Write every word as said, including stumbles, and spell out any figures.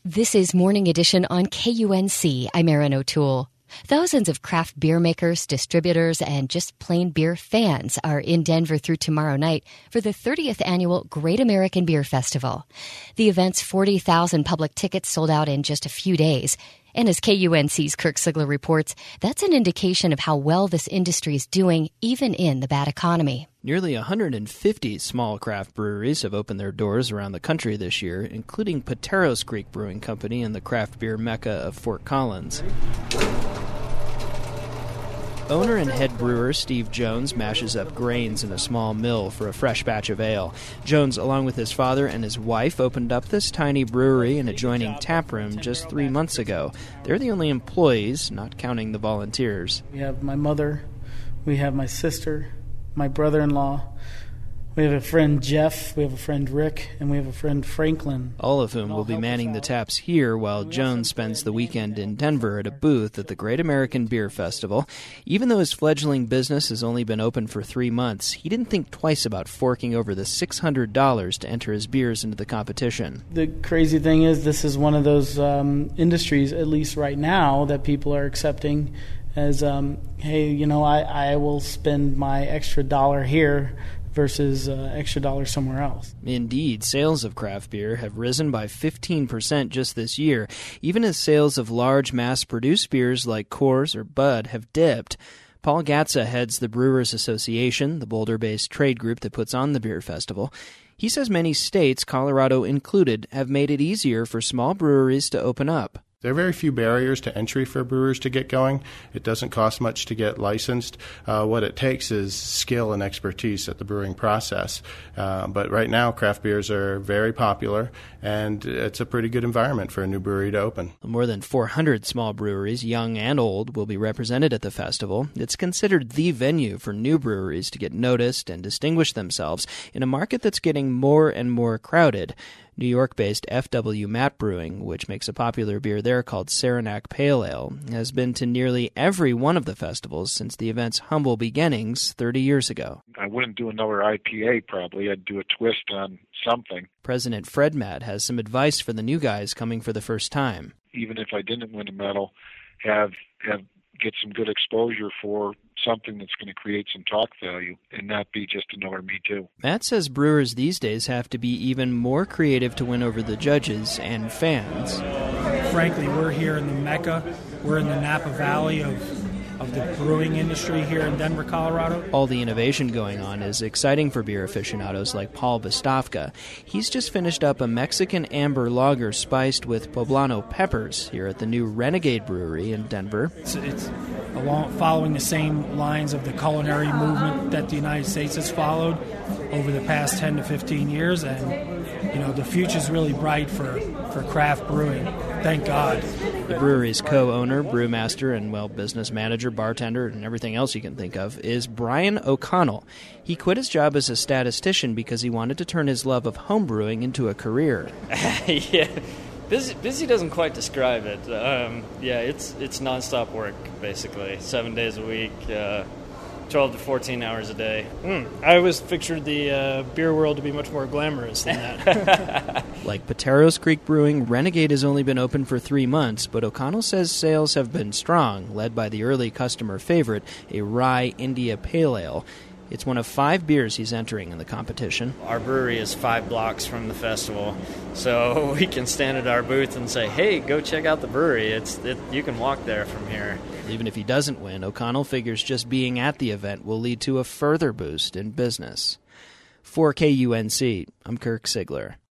This is Morning Edition on K U N C. I'm Erin O'Toole. Thousands of craft beer makers, distributors, and just plain beer fans are in Denver through tomorrow night for the thirtieth Annual Great American Beer Festival. The event's forty thousand public tickets sold out in just a few days. And as K U N C's Kirk Sigler reports, that's an indication of how well this industry is doing, even in the bad economy. Nearly one hundred fifty small craft breweries have opened their doors around the country this year, including Pateros Creek Brewing Company and the craft beer mecca of Fort Collins. Owner and head brewer Steve Jones mashes up grains in a small mill for a fresh batch of ale. Jones, along with his father and his wife, opened up this tiny brewery and adjoining tap room just three months ago. They're the only employees, not counting the volunteers. We have my mother, we have my sister, my brother-in-law, we have a friend Jeff, we have a friend Rick, and we have a friend Franklin. All of whom will be manning the taps here while Jones spends the weekend in Denver at a booth at the Great American Beer Festival. Even though his fledgling business has only been open for three months, he didn't think twice about forking over the six hundred dollars to enter his beers into the competition. The crazy thing is this is one of those um, industries, at least right now, that people are accepting as, um, hey, you know, I, I will spend my extra dollar here versus uh, extra dollars somewhere else. Indeed, sales of craft beer have risen by fifteen percent just this year, even as sales of large mass-produced beers like Coors or Bud have dipped. Paul Gatza heads the Brewers Association, the Boulder-based trade group that puts on the beer festival. He says many states, Colorado included, have made it easier for small breweries to open up. There are very few barriers to entry for brewers to get going. It doesn't cost much to get licensed. Uh, what it takes is skill and expertise at the brewing process. Uh, but right now, craft beers are very popular, and it's a pretty good environment for a new brewery to open. More than four hundred small breweries, young and old, will be represented at the festival. It's considered the venue for new breweries to get noticed and distinguish themselves in a market that's getting more and more crowded. New York-based F W Matt Brewing, which makes a popular beer there called Saranac Pale Ale, has been to nearly every one of the festivals since the event's humble beginnings thirty years ago. I wouldn't do another I P A probably. I'd do a twist on something. President Fred Matt has some advice for the new guys coming for the first time. Even if I didn't win a medal, have have get some good exposure for something that's going to create some talk value and not be just another Me Too. Matt says brewers these days have to be even more creative to win over the judges and fans. Frankly, we're here in the Mecca. We're in the Napa Valley of of the brewing industry here in Denver, Colorado. All the innovation going on is exciting for beer aficionados like Paul Bostofka. He's just finished up a Mexican amber lager spiced with poblano peppers here at the new Renegade Brewery in Denver. It's, it's along, following the same lines of the culinary movement that the United States has followed over the past ten to fifteen years, and you know the future's really bright for, for craft brewing. Thank God. The brewery's co-owner, brewmaster, and, well, business manager, bartender, and everything else you can think of, is Brian O'Connell. He quit his job as a statistician because he wanted to turn his love of homebrewing into a career. Yeah, busy, busy doesn't quite describe it. Um, yeah, it's it's nonstop work, basically, seven days a week, uh, twelve to fourteen hours a day. Mm, I always pictured the uh, beer world to be much more glamorous than that. Like Pateros Creek Brewing, Renegade has only been open for three months, but O'Connell says sales have been strong, led by the early customer favorite, a rye India Pale Ale. It's one of five beers he's entering in the competition. Our brewery is five blocks from the festival, so we can stand at our booth and say, hey, go check out the brewery. It's it, you can walk there from here. Even if he doesn't win, O'Connell figures just being at the event will lead to a further boost in business. For K U N C, I'm Kirk Sigler.